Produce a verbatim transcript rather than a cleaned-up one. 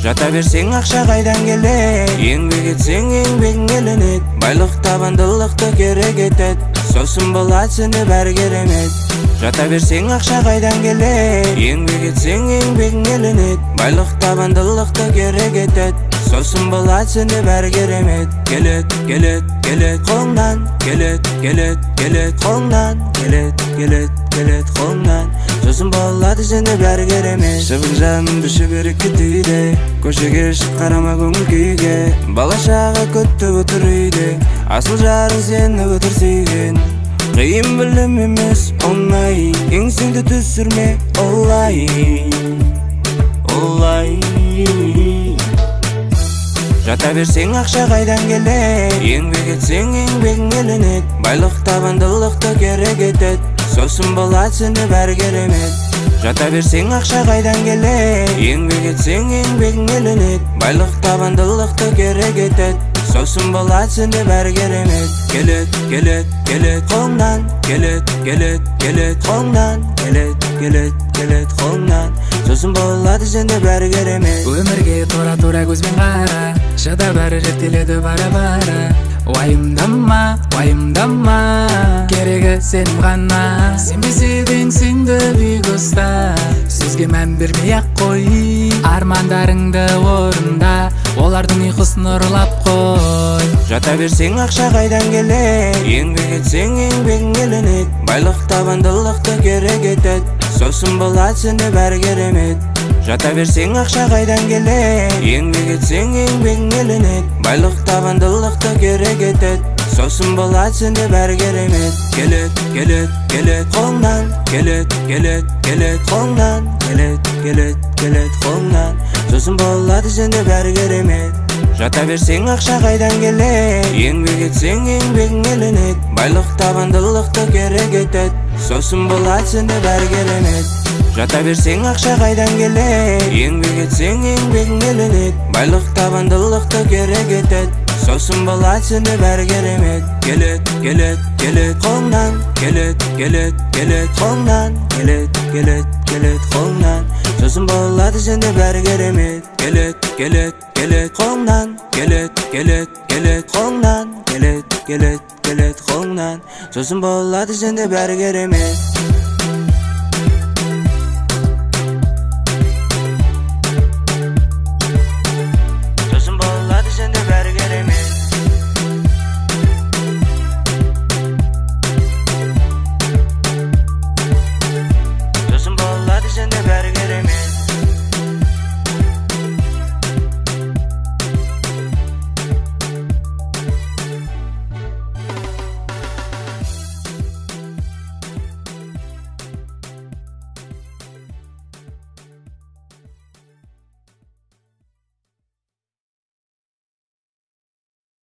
Жата берсең ақша қайдан келет, еңбек етсең еңбегің еленет, байлық табандылықты керек етет, сосын болады сені бәрі керемет. Жата берсең ақша қайдан келет, еңбек етсең еңбегің еленет, байлық табандылықты керек етет, сосын болады сені бәрі керемет. Келет, келет, келет қолыңнан, келет, келет, келет қолыңнан, келет, келет, келет қолыңнан, сосын болады сені бәрі керемет. Шыбық жанымды шүберек кетейді, көшеге шық қарама көңіл күйге, бала шаға күтіп отыр үйде, асыл жарың сені өтір сүйген. Қиын білім емес оңай, еңсеңді түсірме олай, олай. Жата берсең ақша қайдан келет, еңбек етсең еңбегің еленет, байлық табандылықты керек етет, сосын болады сені бәрі керемет. Жата берсең ақша қайдан келет, еңбек етсең еңбегің еленет, байлық табандылықты керек етет, сосын болады сені бәрі керемет. Келет, келет, келет қолыңнан, келет, келет, келет қолыңнан, келет, келет, келет қолыңнан, сосын болады сені бәрі керемет. Өмірге тура-тура көзбен қара, шыда бәрі реттеледі бара-бара. Уайымдама, уайымдама, керегі сенім ғана. Сенбеседен сенді биік ұста, сөзге мән бермей ақ қой, армандарыңды орында, олардың ұйқысын ұрлап қой. Жата берсең ақша қайдан келет, еңбек етсең еңбегің еленет, байлық табандылықты керек етет, сосын болады сені бәрі керемет. Жата берсең ақша қайдан келет, еңбек етсең еңбегің еленет, байлық табандылықты керек етет, сосын болады сені бәрі керемет. Келет, келет, келет қолыңнан, келет, келет, келет қолыңнан, келет, келет, келет қолыңнан, сосын болады сені бәрі керемет. Жата берсең ақша қайдан келет, еңбек етсең еңбегің еленет, байлық табандылықты керек етет, сосын болады сені бәрі керемет. Жата берсең ақша қайдан келет, еңбек етсең еңбегің еленет, байлық табандылықты керек етет, сосын болады сені бәрі керемет. Келет, келет, келет қолыңнан, келет, келет, келет қолыңнан, келет, келет, келет қолыңнан, сосын болады сені бәрі керемет. Келет, келет, келет қолыңнан, келет, келет, келет қолыңнан, келет, келет, келет қолыңнан, сосын болады сені бәрі керемет.